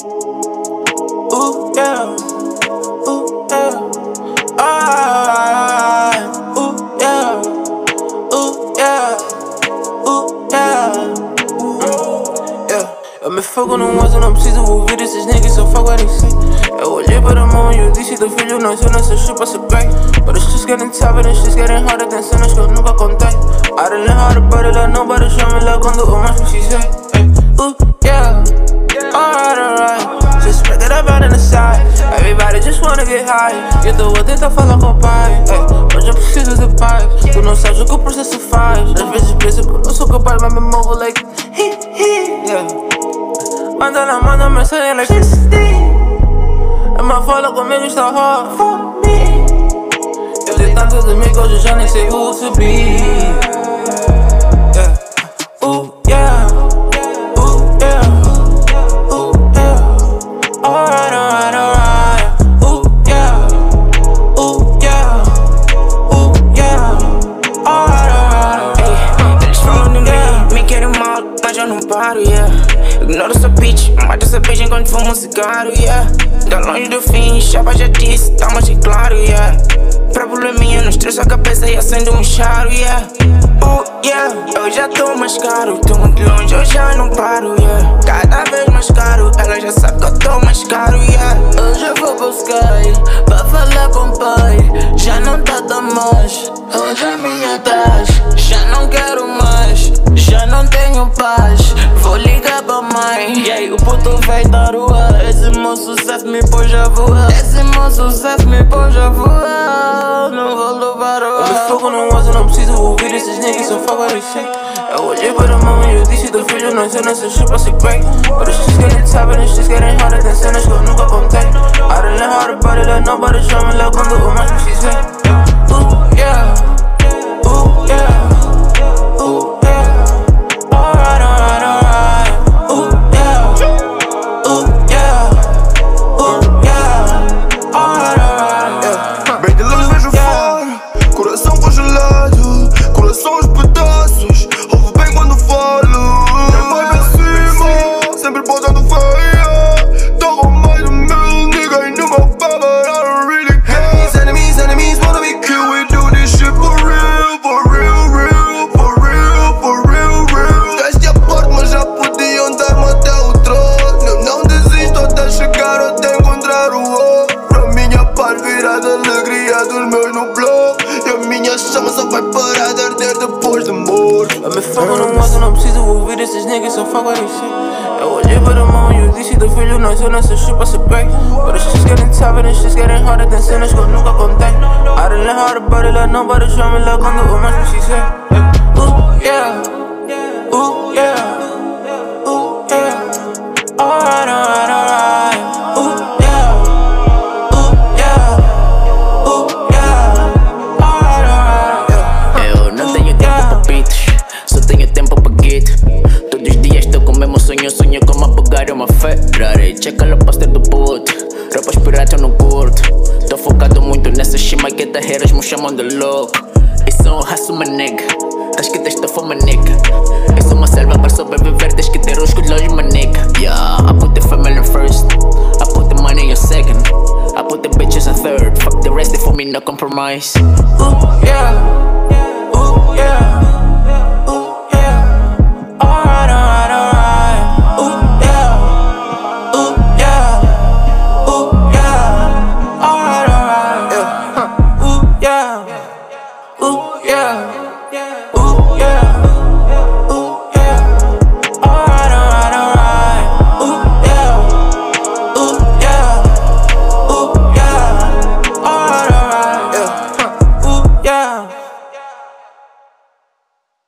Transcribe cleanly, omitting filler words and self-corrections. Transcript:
Ooh, yeah. Ooh, yeah. Alright. Ooh, yeah. Ooh, yeah. Ooh, yeah. Yeah. Eu me foco no vaso, não preciso ouvir esses niggas, só fuck what they say. Eu olhei para a mão e eu disse: teu filho nasceu nessa chupa, se great. But it's just getting tougher and shit's getting harder. Tem cenas que eu nunca contei. I don't know how to put it up, nobody show me love quando o mais precisei. Ooh, yeah. Alright, alright. Just spread it up out in the side. Everybody just wanna get high. Eu tô a tentar falar com o pai. Hoje eu preciso de paz. Tu não sabes o que o processo faz. Às vezes penso que eu não sou capaz, mas me movo like yeah. Manda mensagem like é uma fala comigo, está hard for me. Eu dei tanto de mim que hoje já nem sei who to be. Yeah. Ooh, yeah. Ooh, yeah. Ooh, yeah. Alright, alright, alright. Ooh, yeah. Ooh, yeah. Ooh, yeah. Alright, alright. Hey, eles falam de mim, me querem mal, mas eu não paro, yeah. Ignoro essa bitch, mata essa bitch enquanto fumo um cigarro, yeah. Tá longe do fim, chapa já disse, tá mais de claro, yeah. Pra probleminha, não estressa a cabeça e acendo um charo, yeah. Yeah, eu já tô mais caro, tô muito longe, eu já não paro, yeah. Cada vez mais caro, ela já sabe que eu tô mais caro, yeah. Hoje eu vou buscar pra falar com o pai. Já não tá tão mais, hoje é minha taxa. Já não quero mais, já não tenho paz. Vou ligar pra mãe, e aí o puto veio da rua. Esse moço sabe me pôs a voar. Esse moço sabe me pôs a voar. Não vou levar o ar. Eu me foco no vaso, não preciso ouvir esses niggas, só fuck what they say. Eu olhei para a mão e eu disse: teu filho nasceu nessa chupa, se great. But it's just getting tougher and shit's getting harder. Tem cenas que eu nunca contei. I don't know how to put it up, nobody show me love quando o mais precisei. Ooh, yeah. Ooh, yeah. Ooh, yeah. Alright, alright, alright. Ooh, yeah. Ooh, yeah. Ooh, yeah. Alright, alright, yeah. Bem de longe vejo fora, coração congelado, coração aos pedaços. Ouvo bem quando falo. Quem vai pra cima, sempre botando feia. Tô com mais de 1000 niggas no meu favor, I don't really care. Enemies wanna be killed, we do this shit for real, for real, real, for real, for real, real. Deste a porta, mas já podiam dar-me até o trono. Eu não desisto até chegar, até encontrar o ouro. Pra minha paz virar a alegria dos meus no bloco. E a minha chama só vai parar de arder depois de morto. Eu me foco no vaso, não preciso ouvir esses niggas, só fuck what they say. Eu olhei para a mão e eu disse: teu filho nasceu nessa chupa, se great. But it's just getting tougher and shit's getting harder. Tem cenas que eu nunca contei. I don't know how to put it up, nobody show me love quando o mais precisei. Ooh, yeah. Ooh, yeah. Ooh, yeah. Alright, alright, alright. Ooh, yeah. Ooh, yeah. Ooh, yeah. Alright, alright, yeah. Eu não tenho tempo pra pitos, só tenho tempo pra guito. Todos os dias tô com o mesmo sonho como apagar uma Ferrari. Checa o poster do puto, roupas pirata eu não curto. Tô focado muito nessa shima que haters me chamam de louco. Isso é um raço, uma nega, das que tens for uma nega. Eu sou uma selva para sobreviver, tens que ter os colhões, uma nega. Yeah, I put the family first, I put the money in second, I put the bitches in third. Fuck the rest, for me no compromise. Ooh, yeah. Ooh, yeah. Ooh, yeah. Alright, alright, alright. Ooh, yeah. Ooh, yeah. Ooh, yeah. Alright, alright, yeah. Ooh, yeah.